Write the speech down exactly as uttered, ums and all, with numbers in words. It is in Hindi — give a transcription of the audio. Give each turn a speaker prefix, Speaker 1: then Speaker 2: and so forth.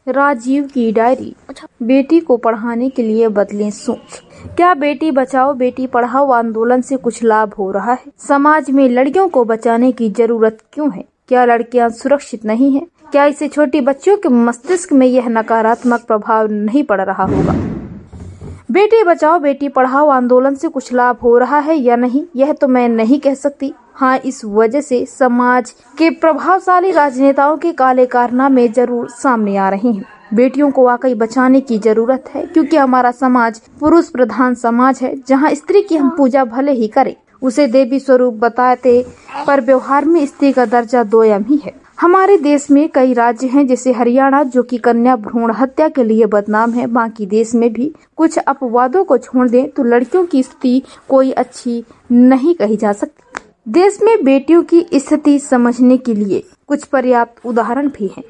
Speaker 1: राजीव की डायरी। बेटी को पढ़ाने के लिए बदलें सोच। क्या बेटी बचाओ बेटी पढ़ाओ आंदोलन से कुछ लाभ हो रहा है? समाज में लड़कियों को बचाने की जरूरत क्यों है? क्या लड़कियां सुरक्षित नहीं हैं? क्या इससे छोटी बच्चियों के मस्तिष्क में यह नकारात्मक प्रभाव नहीं पड़ रहा होगा? बेटी बचाओ बेटी पढ़ाओ आंदोलन से कुछ लाभ हो रहा है या नहीं, यह तो मैं नहीं कह सकती। हाँ, इस वजह से समाज के प्रभावशाली राजनेताओं के काले कारनामे जरूर सामने आ रहे हैं। बेटियों को वाकई बचाने की जरूरत है, क्योंकि हमारा समाज पुरुष प्रधान समाज है, जहाँ स्त्री की हम पूजा भले ही करें, उसे देवी स्वरूप बताते, पर व्यवहार में स्त्री का दर्जा दोयम ही है। हमारे देश में कई राज्य हैं, जैसे हरियाणा, जो कि कन्या भ्रूण हत्या के लिए बदनाम है। बाकी देश में भी कुछ अपवादों को छोड़ दें तो लड़कियों की स्थिति कोई अच्छी नहीं कही जा सकती। देश में बेटियों की स्थिति समझने के लिए कुछ पर्याप्त उदाहरण भी हैं।